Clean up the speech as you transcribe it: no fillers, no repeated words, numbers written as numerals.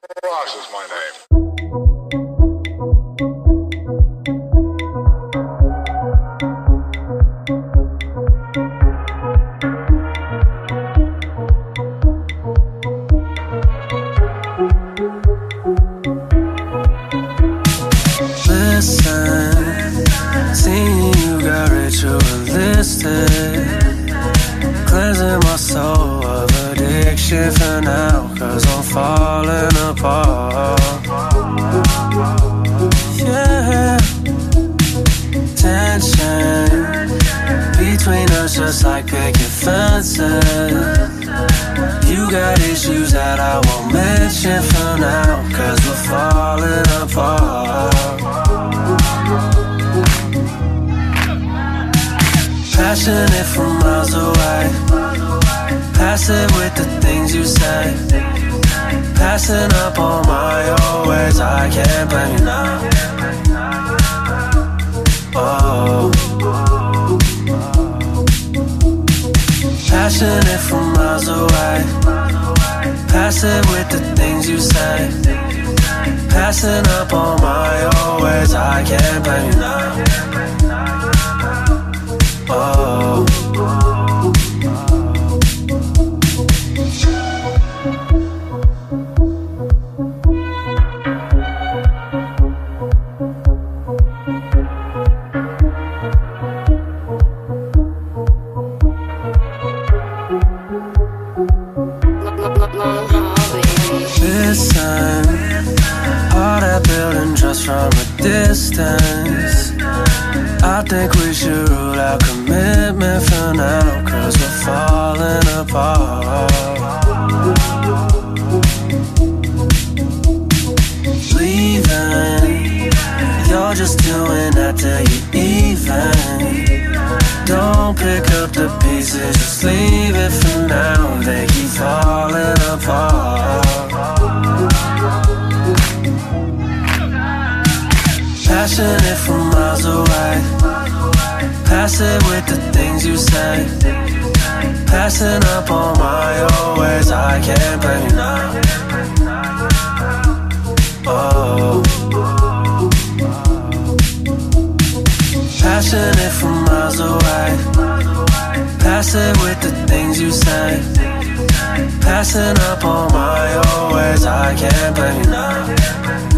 Ross is my name. Listen, seeing you got ritualistic, cleansing my soul of addiction for now, 'cause I'm falling apart. Yeah, tension between us just like picket fences. You got issues that I won't mention for now, 'cause we're falling apart. Passionate from miles away, passive with the things you say, passing up on my old ways. I can't blame you now. Oh, passionate from miles away, passive with the things you say, passing up on my old ways. I can't blame you now. Oh, listen, all that building just from a distance. I think we should rule out commitment for now, 'cause we're falling apart. Leaving, you're just doing that till you even. Don't pick up the pieces, just leave it for now. They keep falling apart. Passionate from miles away, passive with the things you say, passing up on my old ways. I can't blame you now. Oh, passionate from miles away, passive with the things you say, passing up on my old ways. I can't blame you now.